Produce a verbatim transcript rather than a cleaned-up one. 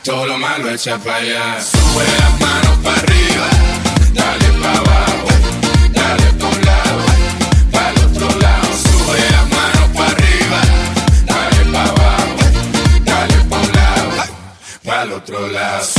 todo lo malo echa pa' allá. Sube las manos pa' arriba, dale pa' abajo, dale pa' un lado, pa' el otro lado. Sube las manos pa' arriba, dale pa' abajo, dale pa' un lado, pa' el otro lado.